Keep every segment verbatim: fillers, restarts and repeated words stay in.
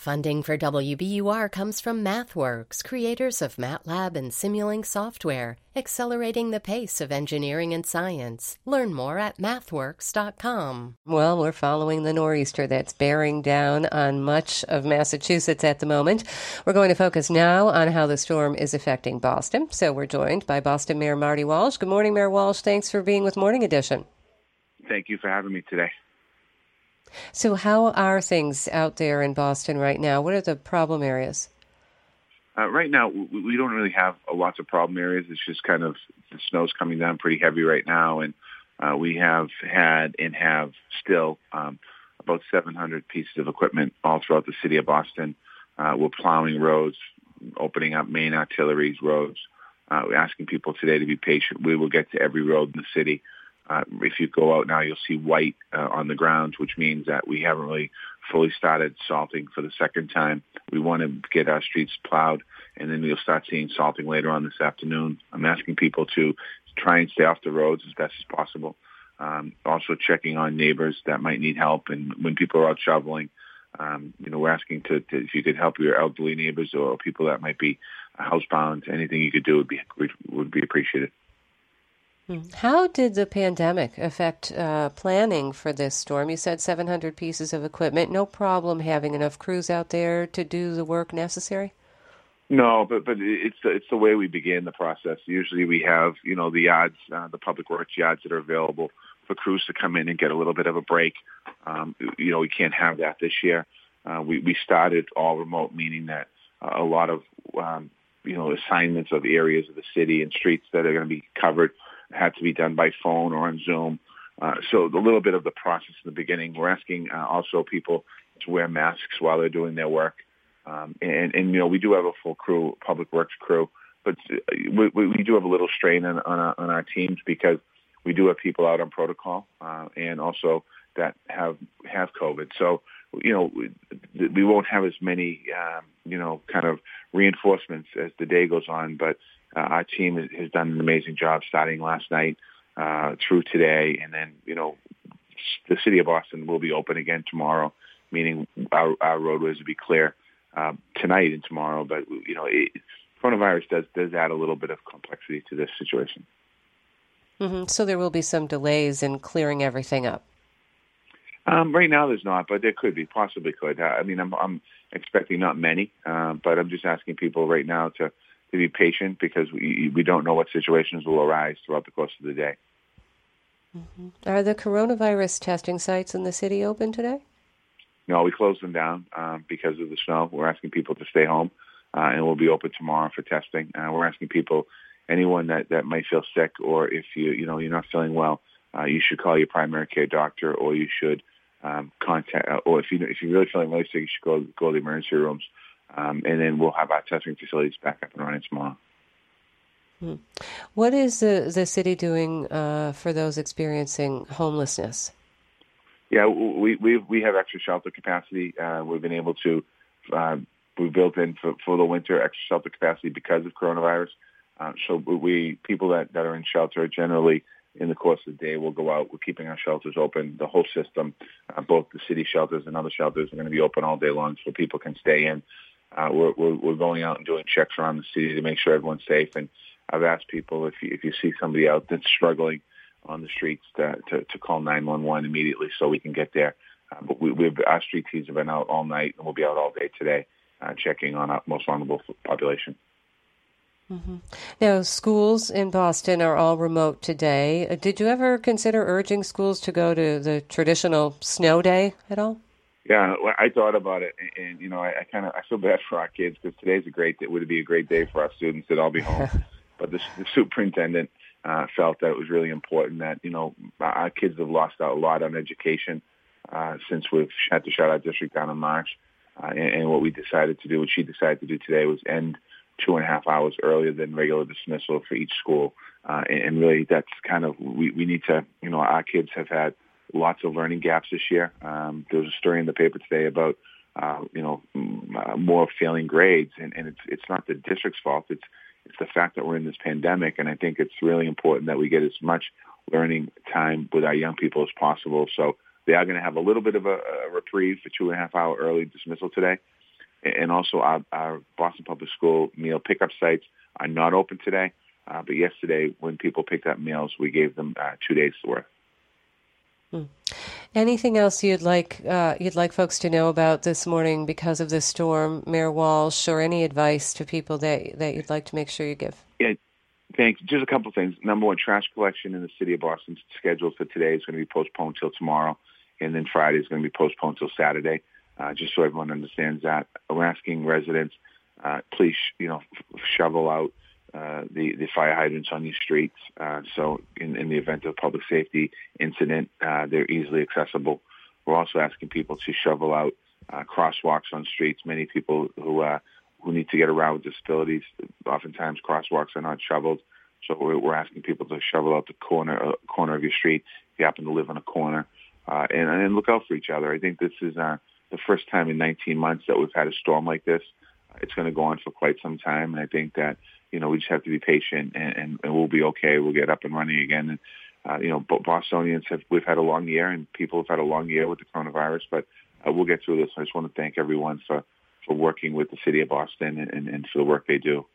Funding for W B U R comes from MathWorks, creators of MATLAB and Simulink software, accelerating the pace of engineering and science. Learn more at mathworks dot com. Well, we're following the nor'easter that's bearing down on much of Massachusetts at the moment. We're going to focus now on how the storm is affecting Boston. So we're joined by Boston Mayor Marty Walsh. Good morning, Mayor Walsh. Thanks for being with Morning Edition. Thank you for having me today. So how are things out there in Boston right now? What are the problem areas? Uh, right now, we, we don't really have uh, lots of problem areas. It's just kind of the snow's coming down pretty heavy right now, and uh, we have had and have still um, about seven hundred pieces of equipment all throughout the city of Boston. Uh, we're plowing roads, opening up main arteries roads. Uh, we're asking people today to be patient. We will get to every road in the city. Uh, if you go out now, you'll see white uh, on the ground, which means that we haven't really fully started salting for the second time. We want to get our streets plowed, and then we'll start seeing salting later on this afternoon. I'm asking people to try and stay off the roads as best as possible. Um, also checking on neighbors that might need help, and when people are out shoveling, um, you know, we're asking to, to if you could help your elderly neighbors or people that might be housebound. Anything you could do would be would be appreciated. How did the pandemic affect uh, planning for this storm? You said seven hundred pieces of equipment. No problem having enough crews out there to do the work necessary? No, but but it's the, it's the way we begin the process. Usually we have, you know, the yards, uh, the public works yards that are available for crews to come in and get a little bit of a break. Um, you know, we can't have that this year. Uh, we, we started all remote, meaning that uh, a lot of, um, you know, assignments of areas of the city and streets that are going to be covered had to be done by phone or on Zoom. Uh, so a little bit of the process in the beginning. We're asking uh, also people to wear masks while they're doing their work. Um, and, and, you know, we do have a full crew, public works crew, but we, we do have a little strain on, on, our, on our teams because we do have people out on protocol uh, and also that have, have COVID. So, you know, we, we won't have as many, um, you know, kind of reinforcements as the day goes on, but Uh, our team has, has done an amazing job starting last night uh, through today. And then, you know, the city of Boston will be open again tomorrow, meaning our, our roadways will be clear uh, tonight and tomorrow. But, you know, it, coronavirus does, does add a little bit of complexity to this situation. Mm-hmm. So there will be some delays in clearing everything up. Um, right now there's not, but there could be, possibly could. I mean, I'm, I'm expecting not many, uh, but I'm just asking people right now to to be patient because we we don't know what situations will arise throughout the course of the day. Mm-hmm. Are the coronavirus testing sites in the city open today? No, we closed them down um, because of the snow. We're asking people to stay home, uh, and we'll be open tomorrow for testing. Uh, we're asking people, anyone that, that might feel sick or if you you know you're not feeling well, uh, you should call your primary care doctor, or you should um, contact, uh, or if you if you're really feeling really sick, you should go go to the emergency rooms. Um, and then we'll have our testing facilities back up and running tomorrow. Hmm. What is the, the city doing uh, for those experiencing homelessness? Yeah, we we we have extra shelter capacity. Uh, we've been able to uh, we built in for, for the winter extra shelter capacity because of coronavirus. Uh, so we people that, that are in shelter generally in the course of the day will go out. We're keeping our shelters open. The whole system, uh, both the city shelters and other shelters, are going to be open all day long, so people can stay in. Uh, we're, we're, we're going out and doing checks around the city to make sure everyone's safe. And I've asked people if you, if you see somebody out that's struggling on the streets to, to, to call nine one one immediately so we can get there. Uh, but we, we've, our street teams have been out all night, and we'll be out all day today uh, checking on our most vulnerable population. Mm-hmm. Now, schools in Boston are all remote today. Uh, did you ever consider urging schools to go to the traditional snow day at all? Yeah, I thought about it, and, and you know, I, I kind of I feel bad for our kids because today's a great day. It would be a great day for our students that all be home. But the, the superintendent uh, felt that it was really important that you know our kids have lost out a lot on education uh, since we've had to shut our district down in March. Uh, and, and what we decided to do, what she decided to do today, was end two and a half hours earlier than regular dismissal for each school. Uh, and, and really, that's kind of we, we need to you know our kids have had lots of learning gaps this year. Um, there was a story in the paper today about, uh, you know, uh, more failing grades, and, and it's it's not the district's fault. It's it's the fact that we're in this pandemic, and I think it's really important that we get as much learning time with our young people as possible. So they are going to have a little bit of a, a reprieve for two and a half hour early dismissal today, And also our, our Boston Public School meal pickup sites are not open today. Uh, but yesterday, when people picked up meals, we gave them uh, two days' worth. Hmm. Anything else you'd like uh, you'd like folks to know about this morning because of this storm, Mayor Walsh, or any advice to people that that you'd like to make sure you give? Yeah, thanks. Just a couple of things. Number one, trash collection in the city of Boston scheduled for today is going to be postponed till tomorrow, and then Friday is going to be postponed till Saturday. Uh, just so everyone understands that, we're asking residents, uh, please, you know, f- shovel out uh, the the fire hydrants on these streets. Uh, so, in, in the event of a public safety incident, uh, they're easily accessible. We're also asking people to shovel out uh, crosswalks on streets. Many people who uh, who need to get around with disabilities, oftentimes crosswalks are not shoveled. So, we're, we're asking people to shovel out the corner uh, corner of your street if you happen to live on a corner, uh, and, and look out for each other. I think this is uh, the first time in nineteen months that we've had a storm like this. It's going to go on for quite some time, and I think that, you know, we just have to be patient, and, and, and we'll be okay. We'll get up and running again. And, uh, you know, Bostonians have, we've had a long year, and people have had a long year with the coronavirus, but uh, we'll get through this. I just want to thank everyone for, for working with the city of Boston and, and, and for the work they do.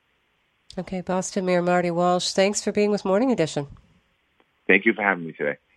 Okay, Boston Mayor Marty Walsh, thanks for being with Morning Edition. Thank you for having me today.